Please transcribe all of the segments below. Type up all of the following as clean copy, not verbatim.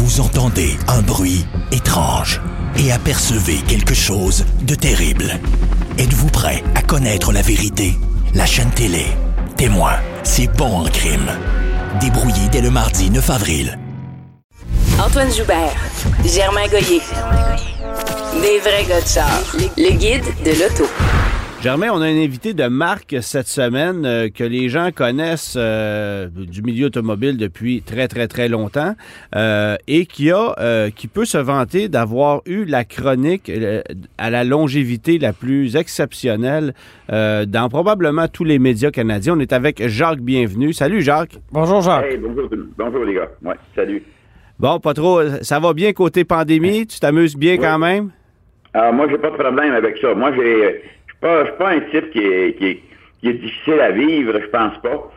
Vous entendez un bruit étrange et apercevez quelque chose de terrible. Êtes-vous prêt à connaître la vérité? La chaîne télé Témoin, c'est bon en crime. Débrouillé dès le mardi 9 avril. Antoine Joubert, Germain Goyer. Des vrais gars de char. Le guide de l'auto. Germain, on a un invité de marque cette semaine que les gens connaissent du milieu automobile depuis très, très, très longtemps et qui peut se vanter d'avoir eu la chronique à la longévité la plus exceptionnelle dans probablement tous les médias canadiens. On est avec Jacques Bienvenu. Salut, Jacques. Bonjour, Jacques. Hey, bonjour les gars. Ouais, salut. Bon, pas trop. Ça va bien côté pandémie? Tu t'amuses bien quand même? Alors, moi, j'ai pas de problème avec ça. Moi, je suis pas un type qui est difficile à vivre, je pense pas.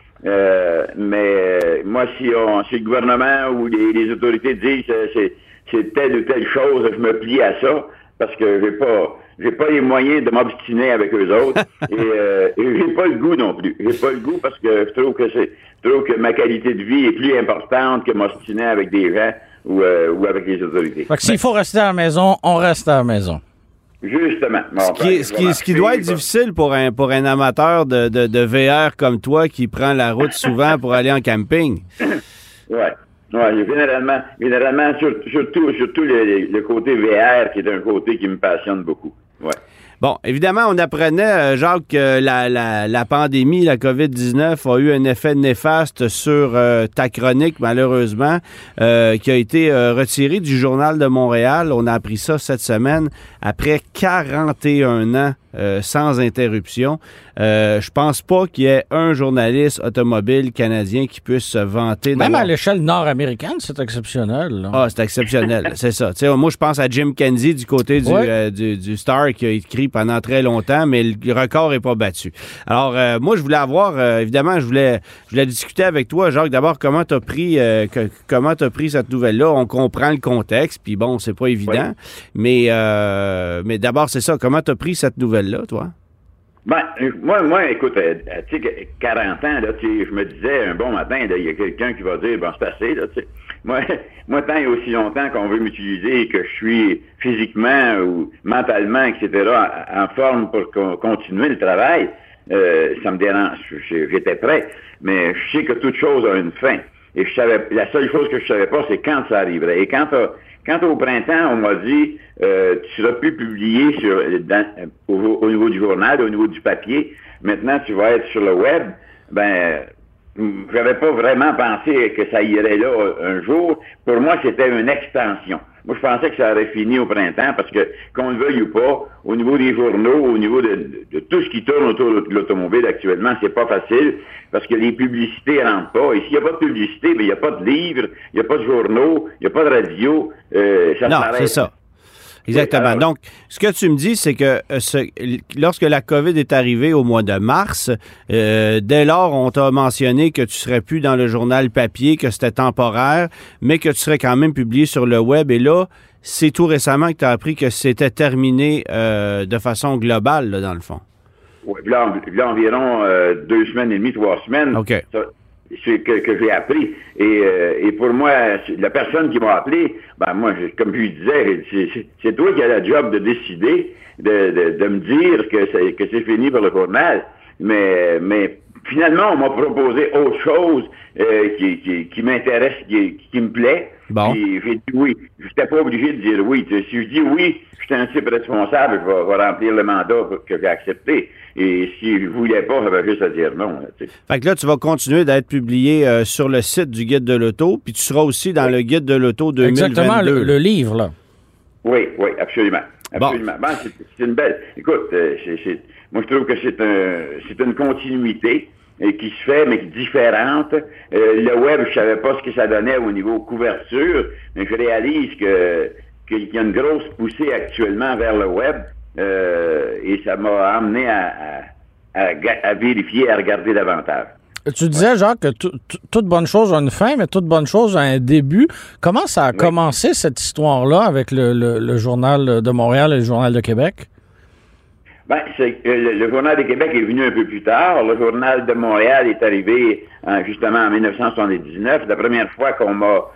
Mais moi, si le gouvernement ou les autorités disent c'est telle ou telle chose, je me plie à ça parce que j'ai pas les moyens de m'obstiner avec eux autres et j'ai pas le goût non plus. J'ai pas le goût parce que je trouve que ma qualité de vie est plus importante que m'obstiner avec des gens ou avec les autorités. Fait que s'il faut rester à la maison, on reste à la maison. Justement. Ce qui doit être difficile pour un amateur de VR comme toi qui prend la route souvent pour aller en camping. Ouais, généralement surtout le côté VR qui est un côté qui me passionne beaucoup. Ouais. Bon, évidemment, on apprenait, Jacques, que la pandémie, la COVID-19 a eu un effet néfaste sur ta chronique, malheureusement, qui a été retirée du Journal de Montréal. On a appris ça cette semaine, après 41 ans sans interruption. Je pense pas qu'il y ait un journaliste automobile canadien qui puisse se vanter. Même à l'échelle nord-américaine, c'est exceptionnel. Là. Ah, c'est exceptionnel, c'est ça. T'sais, moi, je pense à Jim Kennedy du côté du Star qui a écrit pendant très longtemps, mais le record n'est pas battu. Alors, moi, je voulais avoir, évidemment, je voulais discuter avec toi, Jacques, d'abord, comment t'as pris cette nouvelle-là. On comprend le contexte, puis bon, c'est pas évident, mais d'abord, c'est ça, comment t'as pris cette nouvelle-là, toi? Ben, moi, écoute, tu sais, 40 ans, là, je me disais, un bon matin, il y a quelqu'un qui va dire, bon, c'est assez, là, tu sais. Moi, tant et aussi longtemps qu'on veut m'utiliser et que je suis physiquement ou mentalement, etc., en forme pour continuer le travail, ça me dérange. J'étais prêt. Mais je sais que toute chose a une fin. Et la seule chose que je savais pas, c'est quand ça arriverait. Et quand au printemps, on m'a dit, tu seras plus publié au niveau du journal, au niveau du papier. Maintenant, tu vas être sur le web. Ben, j'avais pas vraiment pensé que ça irait là un jour. Pour moi, c'était une extension. Moi, je pensais que ça aurait fini au printemps parce que, qu'on le veuille ou pas, au niveau des journaux, au niveau de tout ce qui tourne autour de l'automobile actuellement, c'est pas facile parce que les publicités rentrent pas. Et s'il n'y a pas de publicité, ben, il n'y a pas de livres, il n'y a pas de journaux, il n'y a pas de radio. Ça non, s'arrête. C'est ça. Exactement. Alors, donc, ce que tu me dis, c'est que lorsque la COVID est arrivée au mois de mars, dès lors, on t'a mentionné que tu serais plus dans le journal papier, que c'était temporaire, mais que tu serais quand même publié sur le web. Et là, c'est tout récemment que tu as appris que c'était terminé de façon globale, là, dans le fond. Oui, là environ 2 semaines et demie, 3 semaines. OK. C'est que j'ai appris. Et pour moi, la personne qui m'a appelé, ben moi, comme je lui disais, c'est toi qui as la job de décider, de me dire que c'est fini pour le journal. Mais finalement, on m'a proposé autre chose qui m'intéresse, qui me plaît. Bon. Puis j'ai dit oui. Je n'étais pas obligé de dire oui. Si je dis oui, je suis un type responsable, je vais remplir le mandat que j'ai accepté. Et si je voulais pas, j'avais juste à dire non. Là, fait que là, tu vas continuer d'être publié sur le site du Guide de l'auto, puis tu seras aussi dans le Guide de l'auto 2022. Exactement, le livre, là. Oui, absolument. Absolument. Bon. C'est une belle... Écoute, moi, je trouve que c'est une continuité qui se fait, mais différente. Le web, je savais pas ce que ça donnait au niveau couverture, mais je réalise qu'il y a une grosse poussée actuellement vers le web. Et ça m'a amené à vérifier, à regarder davantage. Tu disais, Jacques, que toute bonne chose a une fin, mais toute bonne chose a un début. Comment ça a commencé, cette histoire-là, avec le Journal de Montréal et le Journal de Québec? Ben, le Journal de Québec est venu un peu plus tard. Le Journal de Montréal est arrivé justement en 1979. La première fois qu'on m'a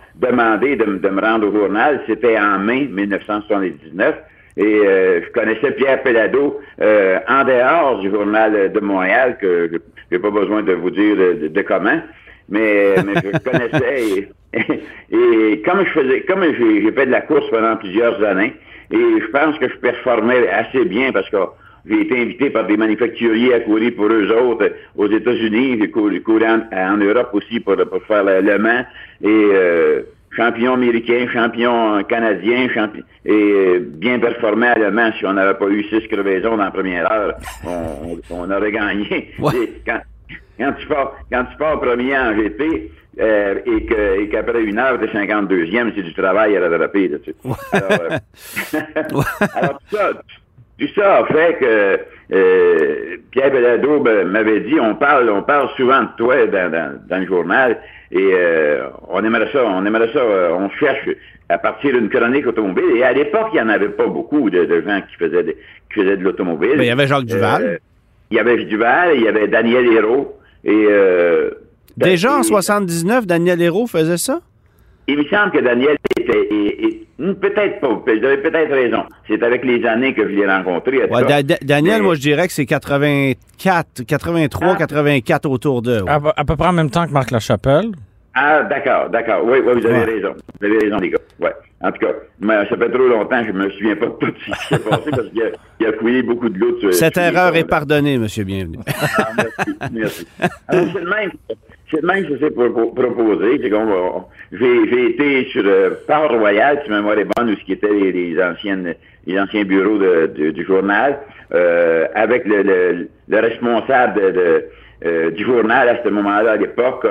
demandé de me rendre au journal. C'était en mai 1979. Et je connaissais Pierre Péladeau en dehors du Journal de Montréal, que j'ai pas besoin de vous dire de comment, mais je connaissais. Et comme j'ai fait de la course pendant plusieurs années, et je pense que je performais assez bien parce que j'ai été invité par des manufacturiers à courir pour eux autres aux États-Unis. J'ai couru en Europe aussi pour faire le Mans. Et champion américain, champion canadien, et bien performé à Le Mans. Si on n'avait pas eu 6 crevaisons dans la première heure, on aurait gagné. Ouais. Quand tu pars premier en GP, et qu'après une heure, t'es 52e, c'est du travail à rattraper, là, tu sais. Alors tout ça a fait que Pierre Péladeau m'avait dit, on parle souvent de toi dans le journal, et on aimerait ça, on cherche à partir d'une chronique automobile, et à l'époque, il n'y en avait pas beaucoup de gens qui faisaient de l'automobile. Ben, il y avait Jacques Duval. Il y avait Duval, il y avait Daniel Hérault, et... déjà en 79, Daniel Hérault faisait ça? Il me semble que Daniel était... peut-être pas, vous avez peut-être raison. C'est avec les années que je l'ai rencontré. Ouais, Daniel, moi, je dirais que c'est 83, 84 autour d'eux. Ouais. À peu près en même temps que Marc Lachapelle. Ah, d'accord. Oui, vous avez raison. Vous avez raison, les gars. Ouais. En tout cas, ça fait trop longtemps, je me souviens pas de tout ce qui s'est passé parce qu'il a coulé beaucoup de l'autre. Cette erreur est pardonnée, monsieur Bienvenu. Merci. Alors, c'est le même que c'est proposé. C'est j'ai été sur Port-Royal, si ma mémoire est bonne, où ce qui étaient les anciens bureaux du journal, avec le responsable du journal à ce moment-là, à l'époque.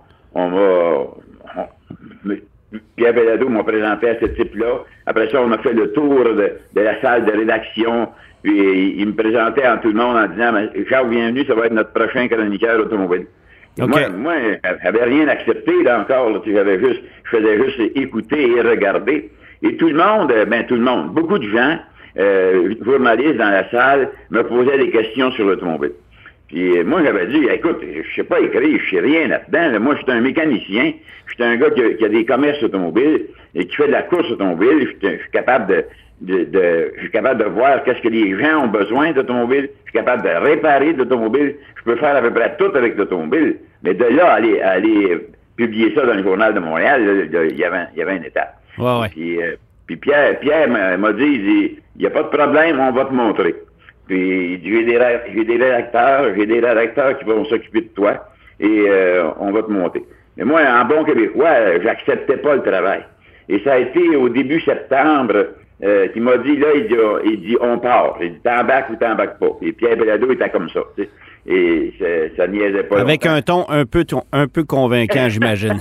Pierre Péladeau m'a présenté à ce type-là. Après ça, on a fait le tour de la salle de rédaction. Puis il me présentait en tout le monde en disant « Jacques Bienvenu, ça va être notre prochain chroniqueur automobile. Okay. » Moi, j'avais rien accepté, là encore. Là, je faisais juste écouter et regarder. Et tout le monde, beaucoup de gens, journalistes dans la salle, me posaient des questions sur l'automobile. Puis moi, j'avais dit, écoute, je sais pas écrire, je sais rien là-dedans. Là. Moi, je suis un mécanicien, je suis un gars qui a des commerces automobiles et qui fait de la course automobile. Je suis capable je suis capable de voir qu'est-ce que les gens ont besoin d'automobile. Je suis capable de réparer l'automobile. Je peux faire à peu près tout avec l'automobile. Mais de là, aller publier ça dans le Journal de Montréal, il y avait une étape. Ouais. Puis Pierre m'a dit, il n'y a pas de problème, on va te montrer. Puis j'ai des rédacteurs qui vont s'occuper de toi et on va te monter. Mais moi, en bon québécois, j'acceptais pas le travail. Et ça a été au début septembre qu'il m'a dit, là, il dit on part. Il dit t'embarques ou t'embarques pas. Et Pierre Péladeau était comme ça, tu sais. Et ça niaisait pas. Avec longtemps. un ton un peu convaincant, j'imagine.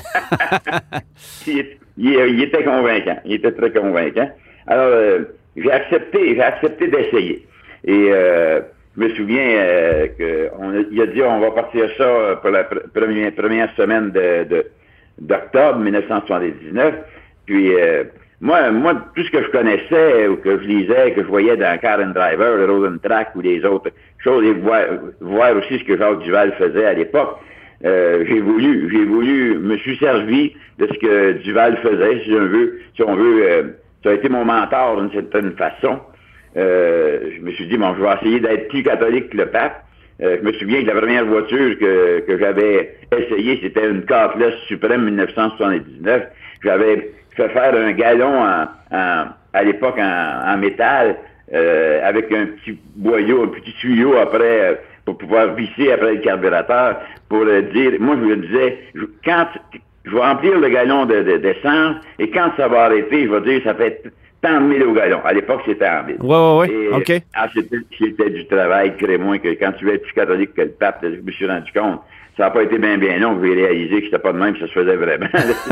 Il était convaincant. Il était très convaincant. Alors, j'ai accepté d'essayer. Et je me souviens qu'il a dit on va partir ça pour la première semaine d'octobre 1979. Puis moi, tout ce que je connaissais ou que je lisais, que je voyais dans Car and Driver, le Rosentrack ou les autres choses, et voir aussi ce que Jacques Duval faisait à l'époque, j'ai voulu, me suis servi de ce que Duval faisait, si on veut, ça a été mon mentor d'une certaine façon. Je me suis dit, bon, je vais essayer d'être plus catholique que le pape. Je me souviens que la première voiture que j'avais essayée, c'était une Cutlass Supreme 1979. J'avais fait faire un galon à l'époque en métal, avec un petit boyau, un petit tuyau après, pour pouvoir visser après le carburateur, pour dire, moi je me disais, quand je vais remplir le galon d'essence, et quand ça va arrêter, je vais dire, ça fait tant de mille au galon. À l'époque, c'était en mille. Oui, et, OK. C'était du travail, crée-moi, que quand tu es plus catholique que le pape, je me suis rendu compte. Ça n'a pas été bien long, j'ai réalisé que c'était pas de même, que ça se faisait vraiment.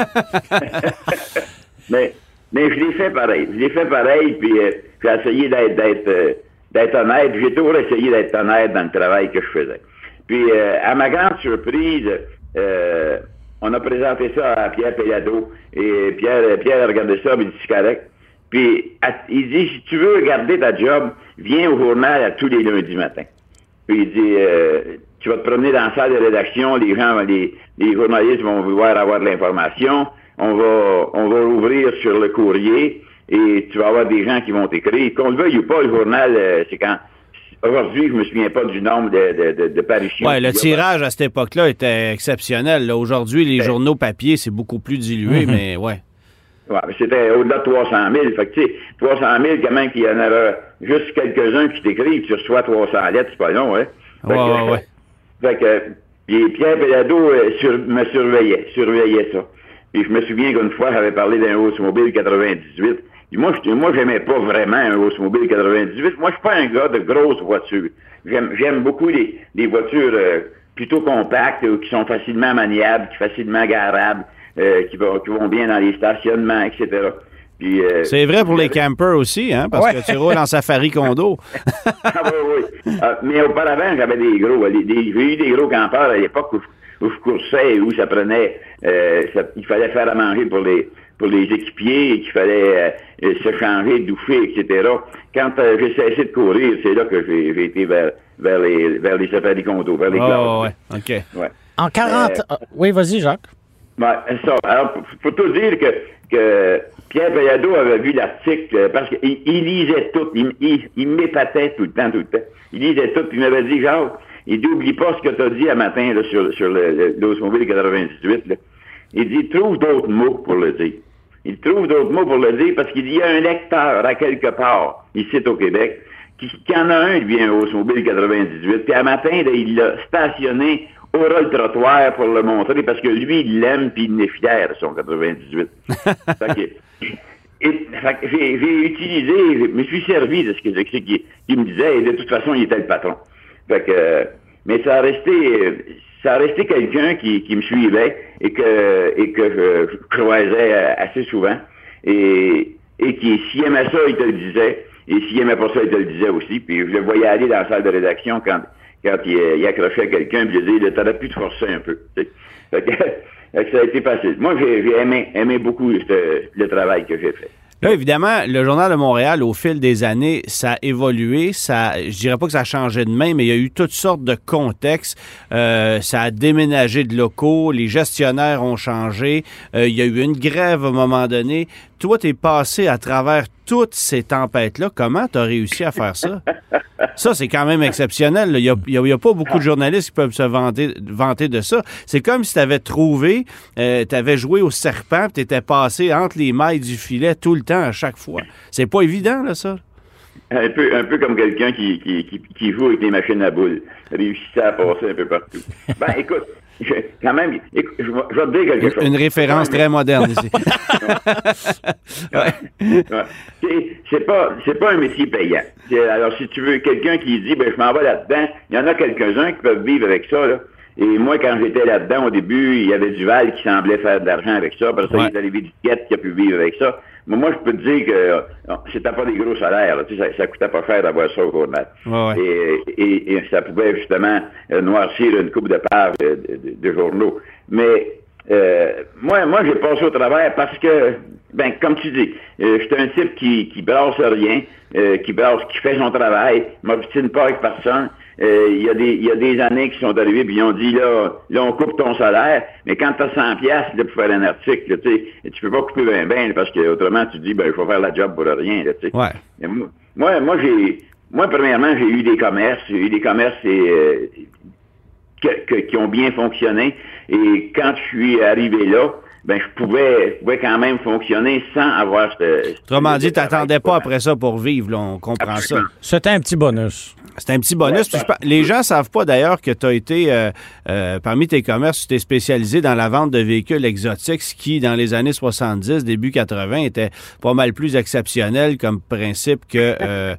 mais je l'ai fait pareil. Puis j'ai essayé d'être honnête. J'ai toujours essayé d'être honnête dans le travail que je faisais. Puis, à ma grande surprise, on a présenté ça à Pierre Péladeau. Et Pierre a regardé ça, il dit, c'est correct. Puis, il dit, si tu veux garder ta job, viens au journal à tous les lundis matins. Puis, il dit, tu vas te promener dans la salle de rédaction, les journalistes vont vouloir avoir de l'information. on va ouvrir sur le courrier et tu vas avoir des gens qui vont t'écrire. Qu'on le veuille ou pas, le journal, c'est quand... Aujourd'hui, je me souviens pas du nombre de parutions. Oui, le tirage à cette époque-là était exceptionnel. Là. Aujourd'hui, les journaux papier, c'est beaucoup plus dilué, mais ouais. Ouais, mais c'était au-delà de 300 000. Fait que, tu sais, 300 000, quand même, qu'il y en avait juste quelques-uns qui t'écrivent, tu reçois 300 lettres, c'est pas long, hein? Ouais. Fait que, puis Pierre Péladeau me surveillait ça. Puis je me souviens qu'une fois, j'avais parlé d'un Oldsmobile 98. Puis moi, j'aimais pas vraiment un Oldsmobile 98. Moi, je suis pas un gars de grosses voitures. J'aime beaucoup les voitures plutôt compactes, qui sont facilement maniables, facilement garables, qui vont bien dans les stationnements, etc. Puis, c'est vrai pour les campers aussi, hein, parce que tu roules en safari condo. Oui. Mais auparavant, j'avais des gros. J'ai eu des gros campeurs à l'époque où je coursais, où ça prenait... il fallait faire à manger pour les équipiers, et qu'il fallait se changer, doucher, etc. Quand j'ai cessé de courir, c'est là que j'ai été vers les safaris condo, vers les classes. Ouais, OK. Ouais. En 40... oui, vas-y, Jacques. Ben, ça. Alors, faut tout dire que Pierre Péladeau avait vu l'article parce qu'il lisait tout. Il m'épatait tout le temps. Il lisait tout. Puis il m'avait dit, Jacques, il dit, oublie pas ce que tu as dit un matin là, sur l'Oldsmobile 98. Là. Il dit, trouve d'autres mots pour le dire. Il trouve d'autres mots pour le dire parce qu'il y a un lecteur à quelque part, ici au Québec, qui en a un, lui, un Oldsmobile 98. Puis un matin, là, il l'a stationné au ras le trottoir pour le montrer parce que lui, il l'aime puis il est fier de son 98. Fait que j'ai utilisé, je me suis servi de ce qu'il me disait et de toute façon, il était le patron. Fait que, mais ça a resté quelqu'un qui me suivait et que je croisais assez souvent et qui, s'il aimait ça, il te le disait et s'il aimait pas ça, il te le disait aussi. Puis je le voyais aller dans la salle de rédaction quand il accrochait quelqu'un, puis il disait, t'aurais pu te forcer un peu. Fait que ça a été facile. Moi, j'ai aimé beaucoup le travail que j'ai fait. Là, évidemment, le Journal de Montréal, au fil des années, ça a évolué. Je dirais pas que ça a changé de main, mais il y a eu toutes sortes de contextes. Ça a déménagé de locaux. Les gestionnaires ont changé. Il y a eu une grève à un moment donné. Toi, tu es passé à travers toutes ces tempêtes-là. Comment tu as réussi à faire ça? Ça, c'est quand même exceptionnel. Il y a pas beaucoup de journalistes qui peuvent se vanter de ça. C'est comme si tu avais trouvé, tu avais joué au serpent, tu étais passé entre les mailles du filet tout le temps, à chaque fois. C'est pas évident, là, ça? Un peu comme quelqu'un qui joue avec des machines à boules. Réussissait à passer un peu partout. Ben, écoute, quand même, je vais te dire quelque chose. Une référence très moderne ici. C'est pas un métier payant. Alors, si tu veux quelqu'un qui dit, je m'en vais là-dedans, il y en a quelques-uns qui peuvent vivre avec ça, là. Et moi, quand j'étais là-dedans, au début, il y avait Duval qui semblait faire de l'argent avec ça. Parce que il est arrivé du Guette qui a pu vivre avec ça. Mais moi, je peux te dire que c'était pas des gros salaires. Là. Tu sais, ça coûtait pas cher d'avoir ça au journal. Et ça pouvait justement noircir une coupe de pages de journaux. Mais moi, j'ai passé au travers parce que, comme tu dis, j'étais un type qui brasse rien, qui fait son travail, m'obstine pas avec personne. Il y a des années qui sont arrivées puis ils ont dit là on coupe ton salaire, mais quand t'as 100 piastres pour faire un article, tu peux pas couper ben parce que autrement tu dis il faut faire la job pour rien, tu sais. Ouais. Moi premièrement, j'ai eu des commerces, qui ont bien fonctionné et quand je suis arrivé là, je pouvais quand même fonctionner sans avoir Autrement dit, t'attendais pas après ça pour vivre, là, on comprend ça. C'était un petit bonus. C'est un petit bonus. Les gens savent pas d'ailleurs que tu as été, parmi tes commerces, tu t'es spécialisé dans la vente de véhicules exotiques, ce qui, dans les années 70, début 80, était pas mal plus exceptionnel comme principe que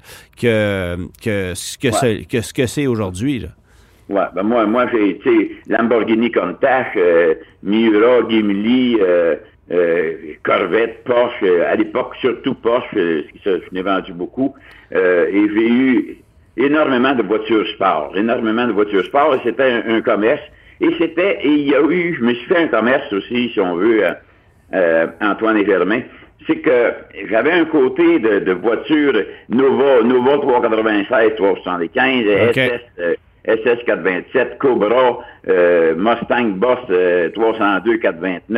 ce que c'est aujourd'hui, là. Ouais, moi j'ai été Lamborghini Countach, Miura, Gimli, Corvette, Porsche, à l'époque surtout Porsche, je n'ai vendu beaucoup, et j'ai eu énormément de voitures sport, et c'était un commerce, et je me suis fait un commerce aussi, si on veut, Antoine et Germain, c'est que j'avais un côté de voitures Nova 396, 375, okay. SS 427, Cobra, Mustang Boss 302 429,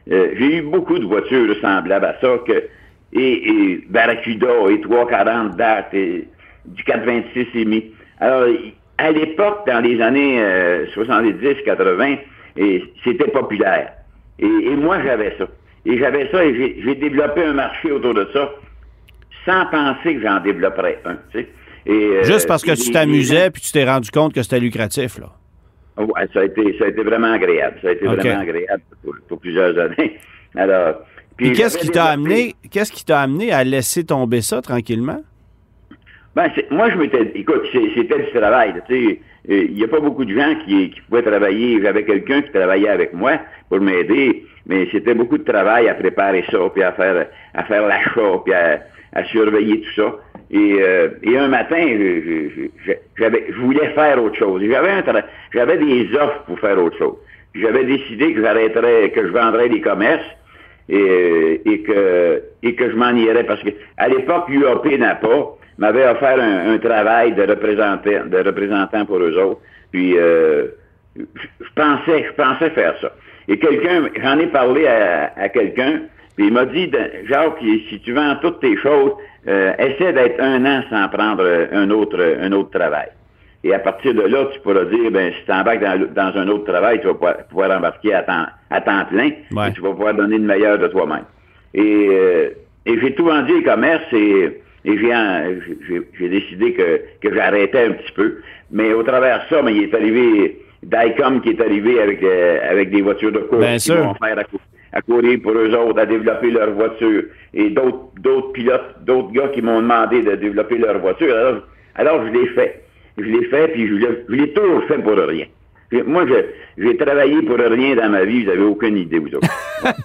j'ai eu beaucoup de voitures semblables à ça, et Barracuda, et 340 DAT, et du 426 EMI. Alors, à l'époque, dans les années 70-80, c'était populaire. Et moi, j'avais ça. Et j'ai développé un marché autour de ça, sans penser que j'en développerais un, tu sais. Juste parce que tu t'amusais puis tu t'es rendu compte que c'était lucratif, là. Ouais, ça a été vraiment agréable. Ça a été vraiment agréable pour plusieurs années. Alors, puis qu'est-ce qui t'a amené à laisser tomber ça tranquillement? Ben, moi, écoute, c'était du travail, tu sais. Il n'y a pas beaucoup de gens qui pouvaient travailler. J'avais quelqu'un qui travaillait avec moi pour m'aider, mais c'était beaucoup de travail à préparer ça, puis à faire l'achat, puis à surveiller tout ça. Et un matin, je voulais faire autre chose. J'avais des offres pour faire autre chose. J'avais décidé que je vendrais des commerces et que je m'en irais parce que à l'époque, UAP Napa m'avait offert un travail de représentant pour eux autres. Puis je pensais faire ça. Et j'en ai parlé à quelqu'un, puis il m'a dit, Jacques, si tu vends toutes tes choses, essaie d'être 1 an sans prendre un autre travail. Et à partir de là, tu pourras dire, si tu embarques dans un autre travail, tu vas pouvoir embarquer à temps plein, et tu vas pouvoir donner le meilleur de toi-même. Et j'ai tout vendu les commerces et j'ai décidé que j'arrêtais un petit peu. Mais au travers de ça, il est arrivé Dicom qui est arrivé avec des voitures de course qui vont faire à courir pour eux autres, à développer leur voiture. Et d'autres pilotes, d'autres gars qui m'ont demandé de développer leur voiture. Alors je l'ai fait. Je l'ai toujours fait pour rien. Moi, j'ai travaillé pour rien dans ma vie, vous n'avez aucune idée, vous autres.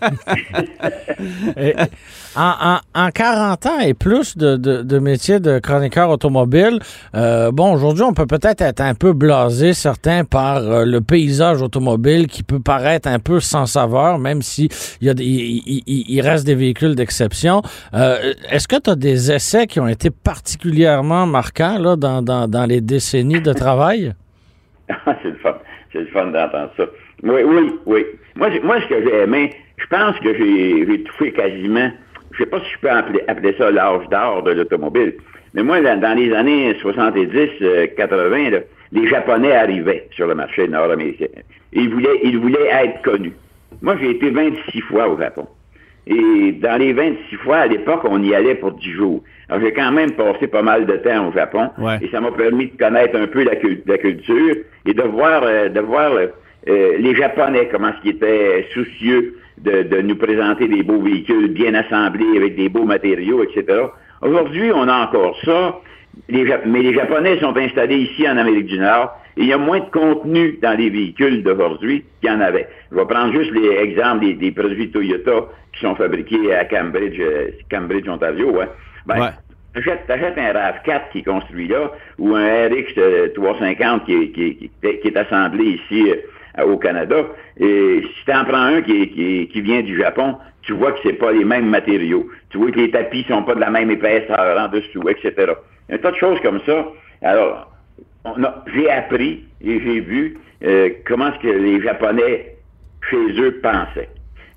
En 40 ans et plus de métier de chroniqueur automobile, aujourd'hui, on peut peut-être être un peu blasé, certains, par le paysage automobile qui peut paraître un peu sans saveur, même si il reste des véhicules d'exception. Est-ce que tu as des essais qui ont été particulièrement marquants là, dans les décennies de travail? C'est le fun. C'est le fun d'entendre ça. Oui. Moi, ce que j'ai aimé, je pense que j'ai touché quasiment, je sais pas si je peux appeler ça l'âge d'or de l'automobile, mais moi, dans les années 70-80, les Japonais arrivaient sur le marché nord-américain. Ils voulaient être connus. Moi, j'ai été 26 fois au Japon. Et dans les 26 fois, à l'époque, on y allait pour 10 jours. Alors, j'ai quand même passé pas mal de temps au Japon. Ouais. Et ça m'a permis de connaître un peu la culture et de voir les Japonais, comment ils étaient soucieux de nous présenter des beaux véhicules bien assemblés avec des beaux matériaux, etc. Aujourd'hui, on a encore ça. Mais les Japonais sont installés ici en Amérique du Nord et il y a moins de contenu dans les véhicules d'aujourd'hui qu'il y en avait. Je vais prendre juste l'exemple des produits Toyota qui sont fabriqués à Cambridge, Ontario. Ouais. T'achètes un RAV4 qui est construit là ou un RX 350 qui est assemblé ici au Canada. Et si tu en prends un qui vient du Japon, tu vois que c'est pas les mêmes matériaux. Tu vois que les tapis sont pas de la même épaisseur en dessous, etc. Un tas de choses comme ça. Alors, j'ai appris et j'ai vu comment est-ce que les Japonais, chez eux, pensaient.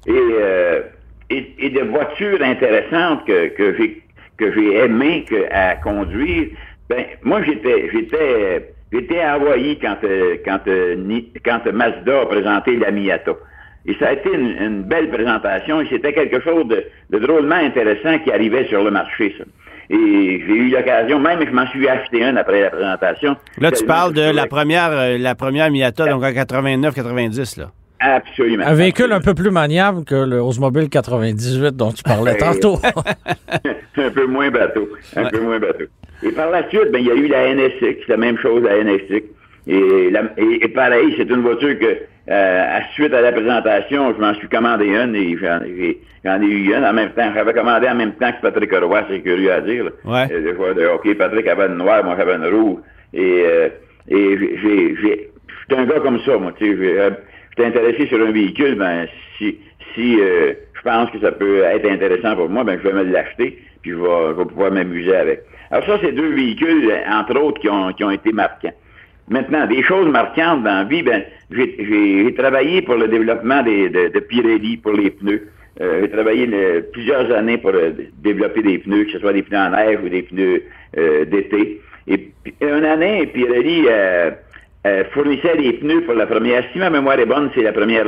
Et de voitures intéressantes que j'ai aimé à conduire, moi, j'étais à Hawaï quand Mazda a présenté la Miata. Et ça a été une belle présentation et c'était quelque chose de drôlement intéressant qui arrivait sur le marché, ça. Et j'ai eu l'occasion, même je m'en suis acheté un après la présentation. Là, tu parles de la première Miata, donc en 89-90, là. Absolument. Un véhicule un peu plus maniable que le Oldsmobile 98 dont tu parlais tantôt. Un peu moins bateau. Et par la suite, il y a eu la NSX, la même chose, la NSX. Et pareil, c'est une voiture que, suite à la présentation, je m'en suis commandé une et j'en ai eu une en même temps. J'avais commandé en même temps que Patrick Roy, c'est curieux à dire. Ouais. Des fois de hockey, Patrick avait une noire, moi j'avais une rouge. Et j'étais un gars comme ça, moi, tu sais. J'étais intéressé sur un véhicule, si je pense que ça peut être intéressant pour moi, je vais me l'acheter, puis je vais pouvoir m'amuser avec. Alors ça, c'est 2 véhicules, entre autres, qui ont été marquants. Maintenant, des choses marquantes dans la vie, j'ai travaillé pour le développement de Pirelli pour les pneus. J'ai travaillé plusieurs années pour développer des pneus, que ce soit des pneus en neige ou des pneus d'été. Et une année, Pirelli fournissait des pneus pour la première, si ma mémoire est bonne, c'est les premières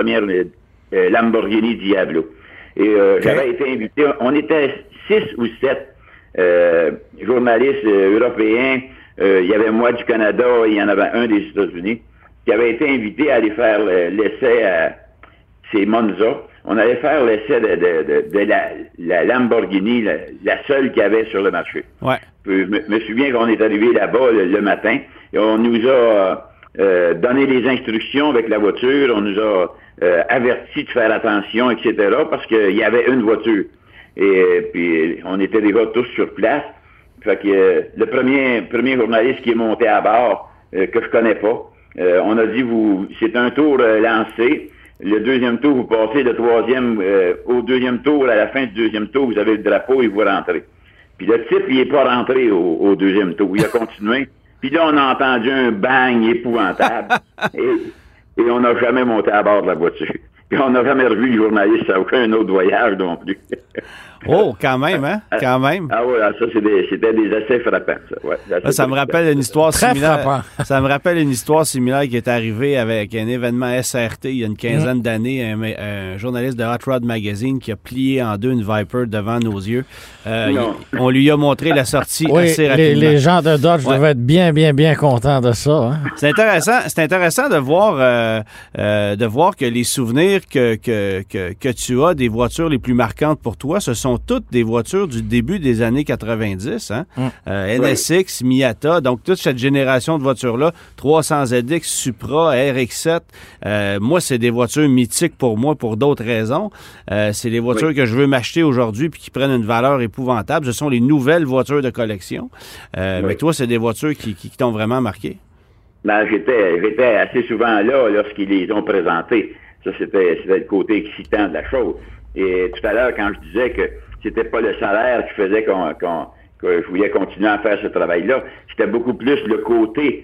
Lamborghini Diablo. Et j'avais été invité, on était 6 ou 7 journalistes européens. Il y avait moi du Canada, il y en avait un des États-Unis, qui avait été invité à aller faire l'essai à Monza. On allait faire l'essai de la Lamborghini, la seule qu'il y avait sur le marché. Ouais. Je me souviens qu'on est arrivé là-bas le matin et on nous a donné les instructions avec la voiture, on nous a averti de faire attention, etc., parce qu'il y avait une voiture. Et puis on était déjà tous sur place. Fait que le premier journaliste qui est monté à bord, que je connais pas, on a dit c'est un tour lancé. Le deuxième tour, vous passez le troisième au deuxième tour, à la fin du deuxième tour, vous avez le drapeau et vous rentrez. Puis le type, il est pas rentré au deuxième tour, il a continué. Puis là, on a entendu un bang épouvantable et on n'a jamais monté à bord de la voiture. Puis on n'a jamais revu le journaliste à aucun autre voyage non plus. Oh, quand même, hein? Quand même. Ah oui, ça, c'était des essais frappants, ça. Ouais, ça me rappelle une histoire Très similaire. frappant. Ça me rappelle une histoire similaire qui est arrivée avec un événement SRT il y a une quinzaine d'années. Un journaliste de Hot Rod Magazine qui a plié en deux une Viper devant nos yeux. On lui a montré la sortie assez rapidement. Les gens de Dodge devaient être bien contents de ça. Hein? C'est intéressant de voir que les souvenirs que tu as des voitures les plus marquantes pour toi, ce sont toutes des voitures du début des années 90. Hein? NSX, Miata, donc toute cette génération de voitures-là, 300ZX, Supra, RX-7. Moi, c'est des voitures mythiques pour moi pour d'autres raisons. C'est des voitures que je veux m'acheter aujourd'hui puis qui prennent une valeur épouvantable. Ce sont les nouvelles voitures de collection. Mais toi, c'est des voitures qui t'ont vraiment marqué. Ben, j'étais assez souvent là lorsqu'ils les ont présentées. Ça, c'était le côté excitant de la chose. Et tout à l'heure, quand je disais que c'était pas le salaire qui faisait que je voulais continuer à faire ce travail-là, c'était beaucoup plus le côté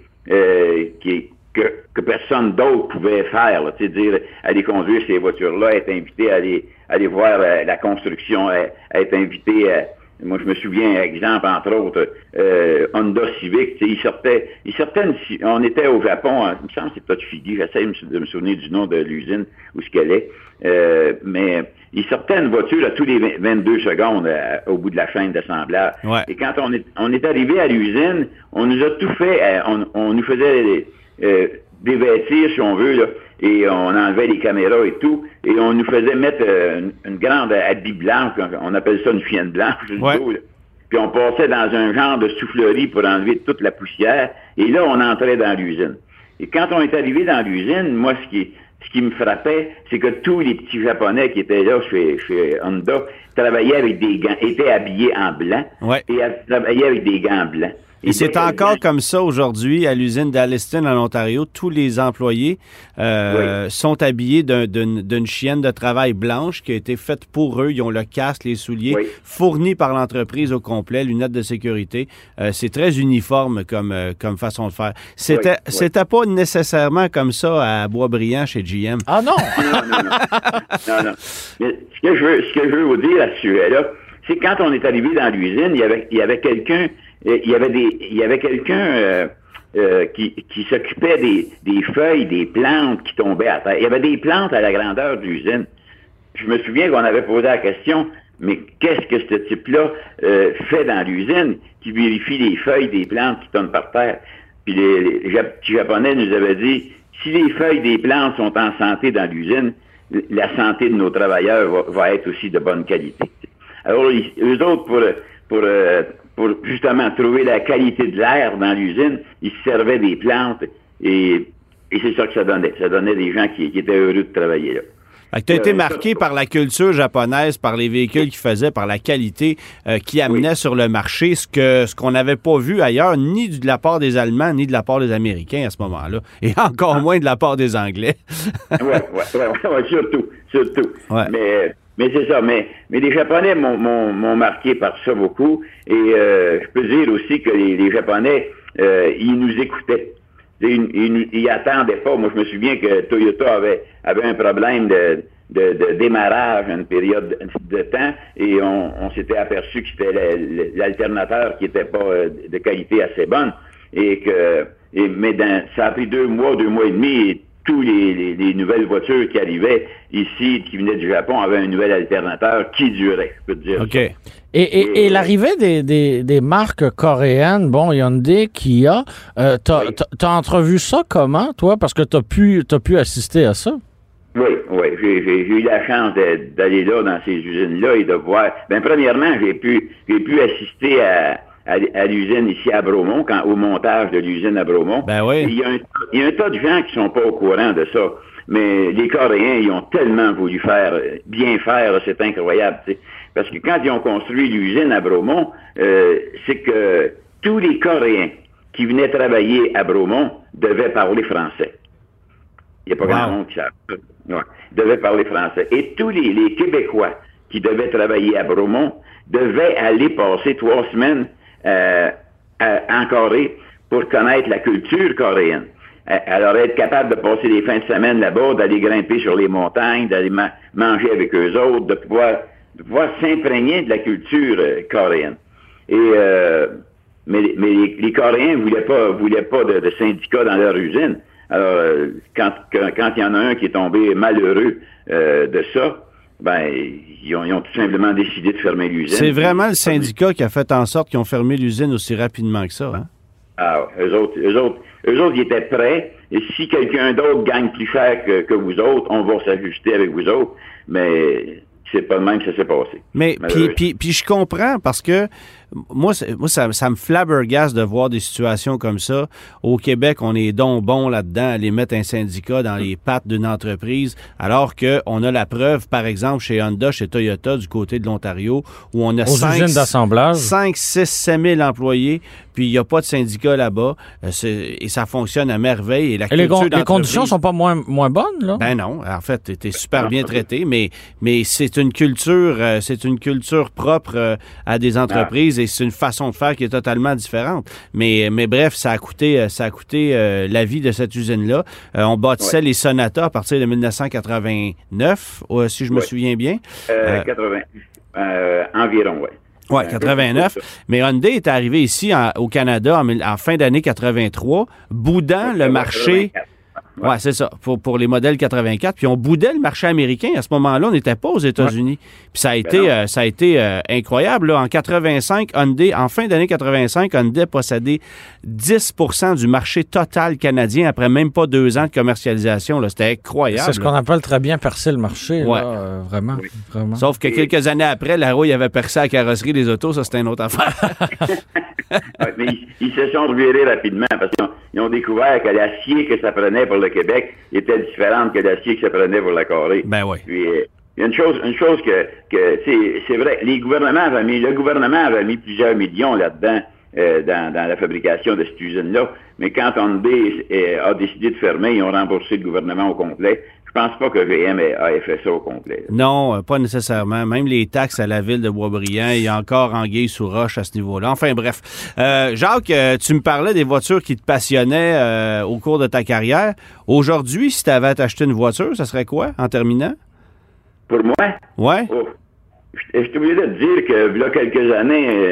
que personne d'autre pouvait faire. Là, dire aller conduire ces voitures-là, être invité à aller voir la construction, être invité à... Moi, je me souviens, exemple, entre autres, Honda Civic, il sortait on était au Japon, il me semble que c'est peut-être Figi, j'essaie de me souvenir du nom de l'usine, où ce qu'elle est, mais il sortait une voiture à tous les 22 secondes au bout de la chaîne d'assemblage. Ouais. Et quand on est arrivé à l'usine, on nous a tout fait, on nous faisait dévêtir, si on veut, là, et on enlevait les caméras et tout, et on nous faisait mettre une grande habit blanche, on appelle ça une fienne blanche, puis on passait dans un genre de soufflerie pour enlever toute la poussière, et là, on entrait dans l'usine. Et quand on est arrivé dans l'usine, moi, ce qui me frappait, c'est que tous les petits Japonais qui étaient là chez Honda travaillaient avec des gants, étaient habillés en blanc, et travaillaient avec des gants blancs. Et c'est encore comme ça aujourd'hui à l'usine d'Alliston en Ontario. Tous les employés sont habillés d'une chienne de travail blanche qui a été faite pour eux. Ils ont le casque, les souliers, fournis par l'entreprise au complet, lunettes de sécurité. C'est très uniforme comme façon de faire. C'était pas nécessairement comme ça à Boisbriand chez GM. Ah non! non. Mais ce que je veux vous dire à ce sujet-là, c'est quand on est arrivé dans l'usine, il y avait quelqu'un... Il y avait quelqu'un qui s'occupait des feuilles, des plantes qui tombaient à terre. Il y avait des plantes à la grandeur de l'usine. Je me souviens qu'on avait posé la question, mais qu'est-ce que ce type-là fait dans l'usine qui vérifie les feuilles des plantes qui tombent par terre? Puis les petits Japonais nous avaient dit, si les feuilles des plantes sont en santé dans l'usine, la santé de nos travailleurs va être aussi de bonne qualité. Alors, eux autres, pour justement trouver la qualité de l'air dans l'usine, ils se servaient des plantes et c'est ça que ça donnait. Ça donnait des gens qui étaient heureux de travailler là. Tu as été marqué par la culture japonaise, par les véhicules qu'ils faisaient, par la qualité qu'ils amenaient sur le marché, ce qu'on n'avait pas vu ailleurs, ni de la part des Allemands, ni de la part des Américains à ce moment-là, et encore moins de la part des Anglais. Oui, surtout. Ouais. Mais c'est ça, mais les Japonais m'ont marqué par ça beaucoup, et je peux dire aussi que les Japonais, ils nous écoutaient. Ils attendaient pas. Moi, je me souviens que Toyota avait un problème de démarrage à une période de temps et on s'était aperçu que c'était l'alternateur qui était pas de qualité assez bonne ça a pris 2 mois et demi et tous les nouvelles voitures qui arrivaient ici, qui venaient du Japon, avaient un nouvel alternateur qui durait, je peux te dire. OK. Ça. Et l'arrivée des marques coréennes, bon, Hyundai, Kia, t'as entrevu ça comment, toi? Parce que t'as pu assister à ça. Oui. J'ai eu la chance d'aller là, dans ces usines-là, et de voir. Premièrement, j'ai pu assister à l'usine ici à Bromont, au montage de l'usine à Bromont. Ben oui. Il y a un tas de gens qui sont pas au courant de ça. Mais les Coréens, ils ont tellement voulu bien faire, c'est incroyable, tu sais. Parce que quand ils ont construit l'usine à Bromont, c'est que tous les Coréens qui venaient travailler à Bromont devaient parler français. Il n'y a pas grand monde qui savent ça. Ouais. Ils devaient parler français. Et tous les Québécois qui devaient travailler à Bromont devaient aller passer 3 semaines en Corée pour connaître la culture coréenne. Alors, être capable de passer des fins de semaine là-bas, d'aller grimper sur les montagnes, d'aller manger avec eux autres, de pouvoir s'imprégner de la culture coréenne. Mais les Coréens voulaient pas de syndicats dans leur usine. Alors, quand il y en a un qui est tombé malheureux de ça, ils ont tout simplement décidé de fermer l'usine. C'est vraiment le syndicat qui a fait en sorte qu'ils ont fermé l'usine aussi rapidement que ça, hein? Ah, eux autres, ils étaient prêts. Et si quelqu'un d'autre gagne plus cher que vous autres, on va s'ajuster avec vous autres. Mais c'est pas de même que ça s'est passé. Mais puis je comprends parce que moi ça me flabbergasse de voir des situations comme ça. Au Québec, on est donc bon là-dedans à aller mettre un syndicat dans les pattes d'une entreprise, alors qu'on a la preuve, par exemple, chez Honda, chez Toyota, du côté de l'Ontario, où on a 5, 6, 7 000 employés, puis il n'y a pas de syndicat là-bas, et ça fonctionne à merveille. Et les conditions sont pas moins bonnes, là? Ben non, en fait, t'es super bien traité, mais c'est une culture propre à des entreprises. Et c'est une façon de faire qui est totalement différente. Mais bref, ça a coûté la vie de cette usine-là. On bâtissait les Sonata à partir de 1989, si je me souviens bien. 80, environ, oui. Oui, 89. Mais Hyundai est arrivé ici au Canada en fin d'année 83, boudant le marché. Oui, c'est ça, pour les modèles 84. Puis on boudait le marché américain. À ce moment-là, on n'était pas aux États-Unis. Puis ça a été incroyable. Là. En fin d'année 85, Hyundai possédait 10 % du marché total canadien après même pas 2 ans de commercialisation. Là. C'était incroyable. C'est ce qu'on appelle très bien percer le marché. Ouais. Là, vraiment, oui. Vraiment. Sauf que quelques années après, la rouille avait percé la carrosserie des autos. Ça, c'était une autre affaire. Mais ils se sont revirés rapidement parce qu'ils ont découvert que l'acier que ça prenait pour le Québec était différente que l'acier que ça prenait pour la Corée. Ben oui. Puis, il y a une chose que c'est vrai, le gouvernement avait mis plusieurs millions là-dedans dans la fabrication de cette usine-là, mais quand Hyundai a décidé de fermer, ils ont remboursé le gouvernement au complet. Je pense pas que VM ait fait ça au complet. Non, pas nécessairement. Même les taxes à la ville de Boisbriand, il y a encore anguille sous roche à ce niveau-là. Enfin, bref. Jacques, tu me parlais des voitures qui te passionnaient au cours de ta carrière. Aujourd'hui, si tu avais à t'acheter une voiture, ça serait quoi, en terminant? Pour moi? Ouais. Oh, je suis obligé de te dire que, là, quelques années,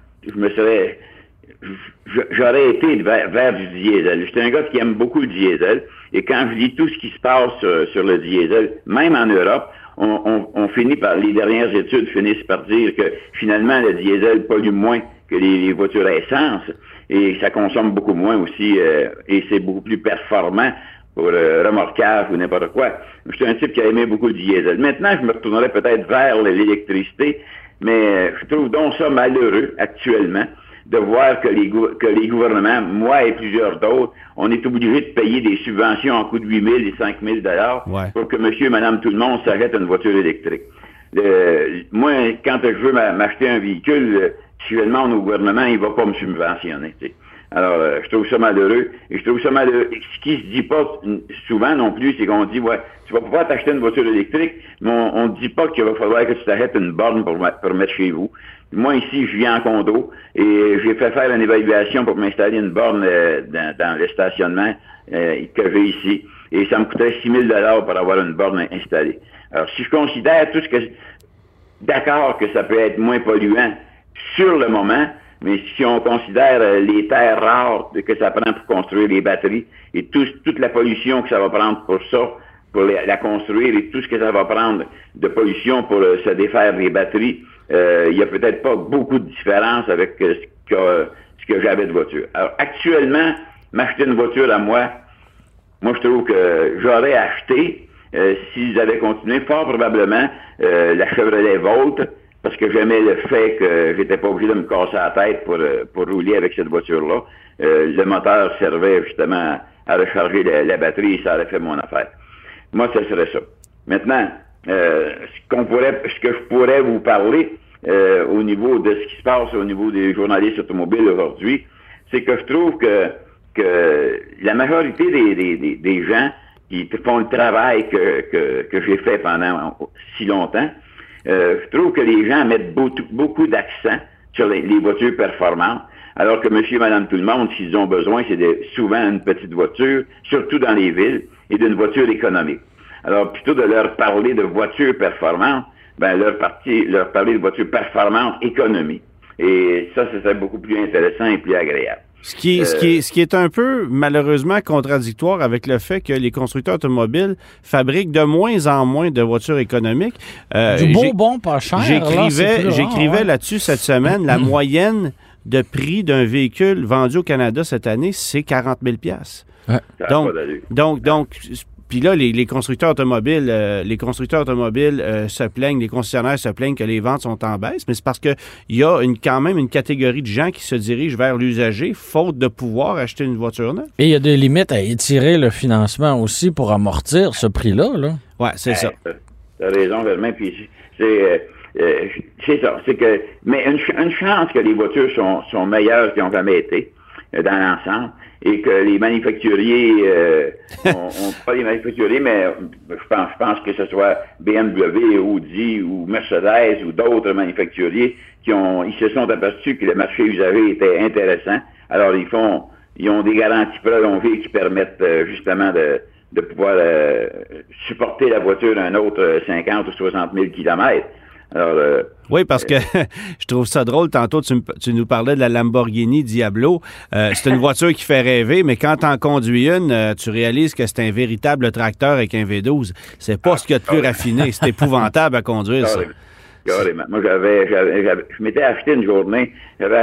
j'aurais été vers du diesel. J'étais un gars qui aime beaucoup le diesel. Et quand je lis tout ce qui se passe sur le diesel, même en Europe, on finit par, les dernières études finissent par dire que finalement le diesel pollue moins que les voitures à essence et ça consomme beaucoup moins aussi et c'est beaucoup plus performant pour remorquage ou n'importe quoi. J'étais un type qui a aimé beaucoup le diesel. Maintenant, je me retournerais peut-être vers l'électricité, mais je trouve donc ça malheureux actuellement de voir que les gouvernements, moi et plusieurs d'autres, on est obligé de payer des subventions en coût de 8 000 et 5 000 $ pour que monsieur et madame tout le monde s'achète une voiture électrique. Moi, quand je veux m'acheter un véhicule, actuellement, nos gouvernements, il va pas me subventionner. T'sais. Alors, je trouve ça malheureux. Et je trouve ça malheureux. Ce qui se dit pas souvent non plus, c'est qu'on dit, ouais, tu vas pouvoir t'acheter une voiture électrique, mais on ne dit pas qu'il va falloir que tu t'achètes une borne pour mettre chez vous. Moi, ici, je vis en condo et j'ai fait faire une évaluation pour m'installer une borne dans le stationnement que j'ai ici. Et ça me coûterait 6 000 pour avoir une borne installée. Alors, si je considère tout ce que... D'accord que ça peut être moins polluant sur le moment, mais si on considère les terres rares que ça prend pour construire les batteries et toute la pollution que ça va prendre pour ça, pour la construire et tout ce que ça va prendre de pollution pour se défaire des batteries, il y a peut-être pas beaucoup de différence avec ce que j'avais de voiture. Alors, actuellement, m'acheter une voiture à moi, je trouve que j'aurais acheté, s'ils avaient continué, fort probablement, la Chevrolet Volt, parce que j'aimais le fait que j'étais pas obligé de me casser la tête pour rouler avec cette voiture-là. Le moteur servait justement à recharger la batterie et ça aurait fait mon affaire. Moi, ce serait ça. Maintenant, ce que je pourrais vous parler au niveau de ce qui se passe au niveau des journalistes automobiles aujourd'hui, c'est que je trouve que la majorité des gens qui font le travail que j'ai fait pendant si longtemps, je trouve que les gens mettent beaucoup d'accent sur les voitures performantes, alors que monsieur et madame tout le monde, s'ils ont besoin, c'est souvent une petite voiture, surtout dans les villes, et d'une voiture économique. Alors, plutôt de leur parler de voitures performantes, leur parler de voitures performantes économie. Et ça serait beaucoup plus intéressant et plus agréable. Ce qui est un peu, malheureusement, contradictoire avec le fait que les constructeurs automobiles fabriquent de moins en moins de voitures économiques. Du bon, pas cher. J'écrivais là-dessus cette semaine, la moyenne de prix d'un véhicule vendu au Canada cette année, c'est 40 000 $. Ouais. Donc, puis là, les constructeurs automobiles, se plaignent, les concessionnaires se plaignent que les ventes sont en baisse, mais c'est parce qu'il y a quand même une catégorie de gens qui se dirigent vers l'usager, faute de pouvoir acheter une voiture neuve. Et il y a des limites à étirer le financement aussi pour amortir ce prix-là, là. Ouais, c'est ça. T'as raison, Germain, puis c'est ça. C'est que, mais une chance que les voitures sont meilleures qu'elles n'ont jamais été dans l'ensemble. Et que les manufacturiers, pas les manufacturiers, mais je pense que ce soit BMW, Audi ou Mercedes ou d'autres manufacturiers ils se sont aperçus que le marché usagé était intéressant. Alors ils ont des garanties prolongées qui permettent justement de pouvoir supporter la voiture un autre 50 ou 60 000 kilomètres. Alors, oui, parce que je trouve ça drôle. Tantôt, tu nous parlais de la Lamborghini Diablo. C'est une voiture qui fait rêver, mais quand tu en conduis une, tu réalises que c'est un véritable tracteur avec un V12. C'est pas ce qu'il y a de plus raffiné. C'est épouvantable à conduire, ça. Carrément. Moi, je m'étais acheté une journée,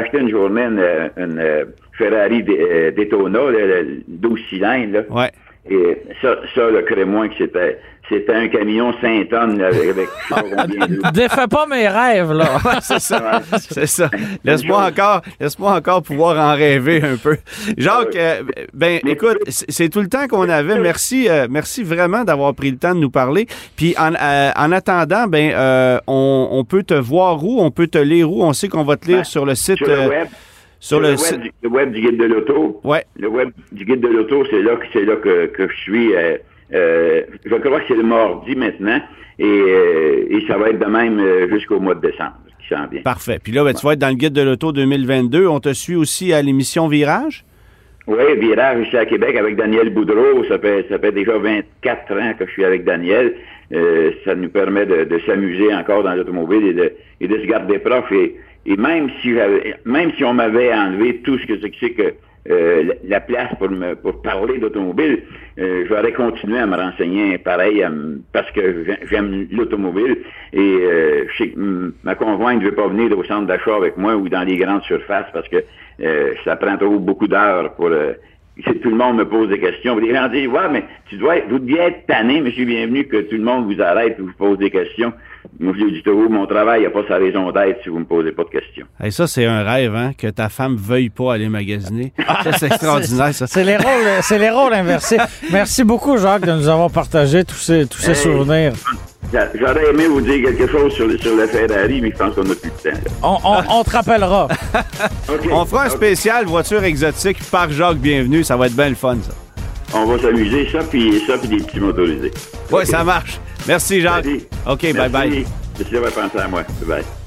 une Ferrari Daytona, 12 cylindres, là. Ouais. Et ça, crée-moi que c'était un camion 5 tonnes avec je sais pas combien de... Défais pas mes rêves, là. C'est ça. C'est ça. Laisse-moi encore pouvoir en rêver un peu. Jacques, écoute, c'est tout le temps qu'on avait. Merci vraiment d'avoir pris le temps de nous parler. Puis en attendant, on peut te voir où? On peut te lire où? On sait qu'on va te lire sur le site... Sur le web du Guide de l'Auto. Ouais. Le web du Guide de l'Auto, c'est là que je suis. Je crois que c'est le mardi maintenant. Et ça va être de même jusqu'au mois de décembre, qui s'en vient. Parfait. Puis là, tu vas être dans le Guide de l'Auto 2022. On te suit aussi à l'émission Virage? Oui, Virage ici à Québec avec Daniel Boudreau. Ça fait déjà 24 ans que je suis avec Daniel. Ça nous permet de s'amuser encore dans l'automobile et de se garder proche. Et même si on m'avait enlevé tout ce que c'est que la place pour parler d'automobile, j'aurais continué à me renseigner pareil parce que j'aime l'automobile et ma conjointe ne veut pas venir au centre d'achat avec moi ou dans les grandes surfaces parce que ça prend trop beaucoup d'heures pour... tout le monde me pose des questions. Les gens disent, ouais, mais vous deviez être tanné, monsieur bienvenu, que tout le monde vous arrête et vous pose des questions. Moi, je dis toujours, mon travail n'a pas sa raison d'être si vous ne me posez pas de questions. Et ça, c'est un rêve, hein, que ta femme veuille pas aller magasiner. Ça, c'est extraordinaire, ça. C'est les rôles inversés. Merci beaucoup, Jacques, de nous avoir partagé tous ces souvenirs. J'aurais aimé vous dire quelque chose sur le Ferrari, mais je pense qu'on n'a plus de temps. On te rappellera. Okay. On fera un spécial voiture exotique par Jacques Bienvenu. Ça va être bien le fun, ça. On va s'amuser, ça, puis des petits motorisés. Oui, ça marche. Merci, Jacques. Salut. OK, Merci. bye-bye. Merci d'avoir pensé à moi. Bye-bye.